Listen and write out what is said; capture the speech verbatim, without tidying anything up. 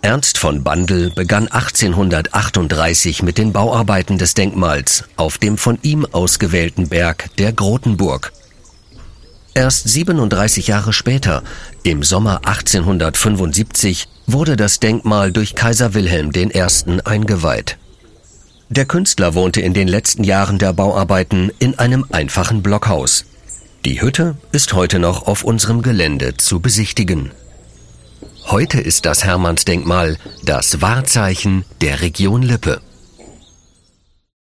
Ernst von Bandel begann achtzehnhundertachtunddreißig mit den Bauarbeiten des Denkmals auf dem von ihm ausgewählten Berg der Grotenburg. Erst siebenunddreißig Jahre später, im Sommer achtzehnhundertfünfundsiebzig, wurde das Denkmal durch Kaiser Wilhelm der Erste eingeweiht. Der Künstler wohnte in den letzten Jahren der Bauarbeiten in einem einfachen Blockhaus. Die Hütte ist heute noch auf unserem Gelände zu besichtigen. Heute ist das Hermannsdenkmal das Wahrzeichen der Region Lippe.